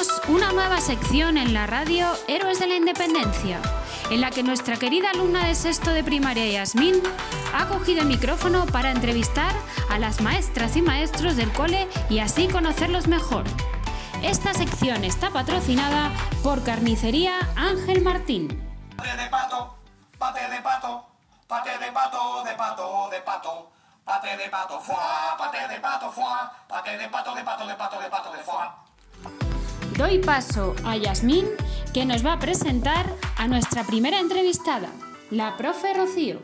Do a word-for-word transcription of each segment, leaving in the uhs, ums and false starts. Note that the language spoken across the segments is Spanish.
Comenzamos una nueva sección en la radio Héroes de la Independencia, en la que nuestra querida alumna de sexto de primaria, Yasmín, ha cogido el micrófono para entrevistar a las maestras y maestros del cole y así conocerlos mejor. Esta sección está patrocinada por Carnicería Ángel Martín. Pate de pato, pate de pato, pate de pato, de pato, de pato, pate de pato, fuá, pate de pato, fuá, pate de pato, de pato, de pato, de pato, de fuá. Doy paso a Yasmín, que nos va a presentar a nuestra primera entrevistada, la profe Rocío.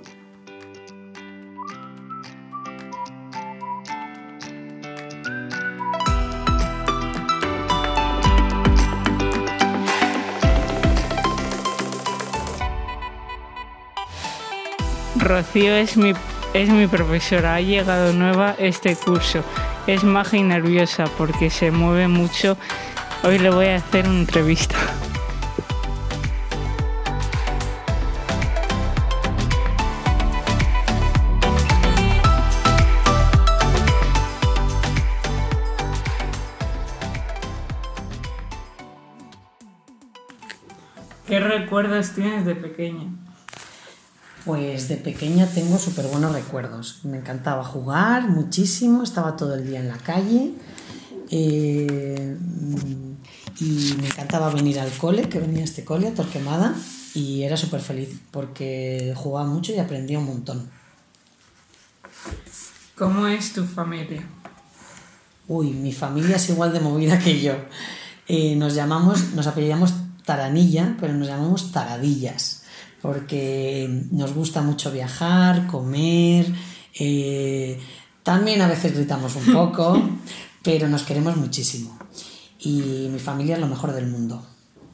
Rocío es mi, es mi profesora, ha llegado nueva este curso. Es maja y nerviosa porque se mueve mucho. Hoy le voy a hacer una entrevista. ¿Qué recuerdos tienes de pequeña? Pues de pequeña tengo súper buenos recuerdos. Me encantaba jugar muchísimo, estaba todo el día en la calle eh, y me encantaba venir al cole, que venía a este cole, a Torquemada, y era súper feliz porque jugaba mucho y aprendía un montón. ¿Cómo es tu familia? Uy, mi familia es igual de movida que yo. Eh, nos llamamos, nos apellidamos Taranilla, pero nos llamamos Taradillas, porque nos gusta mucho viajar, comer, eh, también a veces gritamos un poco, pero nos queremos muchísimo. Y mi familia es lo mejor del mundo.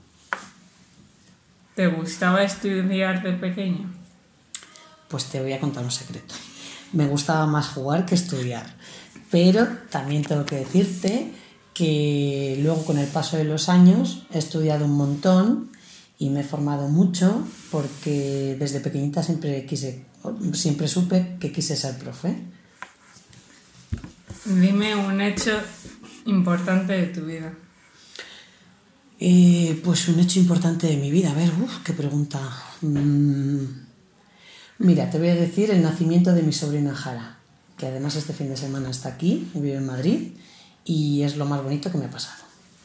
¿Te gustaba estudiar de pequeña? Pues te voy a contar un secreto. Me gustaba más jugar que estudiar, pero también tengo que decirte que luego con el paso de los años he estudiado un montón y me he formado mucho porque desde pequeñita siempre quise, siempre supe que quise ser profe. Dime un hecho importante de tu vida. Eh, pues un hecho importante de mi vida. A ver, uf, qué pregunta. Mm, mira, te voy a decir el nacimiento de mi sobrina Jara, que además este fin de semana está aquí, vive en Madrid, y es lo más bonito que me ha pasado.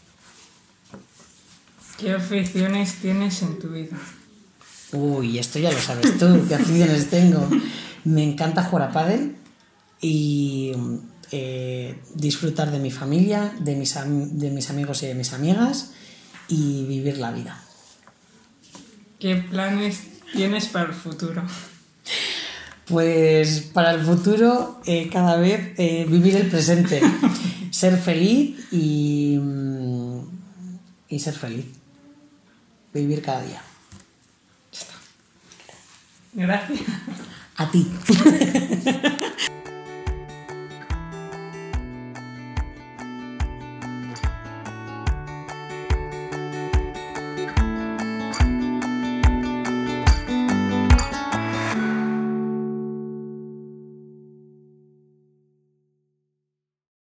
¿Qué aficiones tienes en tu vida? Uy, esto ya lo sabes tú, qué aficiones tengo. Me encanta jugar a pádel y eh, disfrutar de mi familia, de mis, am- de mis amigos y de mis amigas y vivir la vida. ¿Qué planes tienes para el futuro? Pues para el futuro eh, cada vez eh, vivir el presente, ser feliz y, y ser feliz, vivir cada día. Gracias. A ti.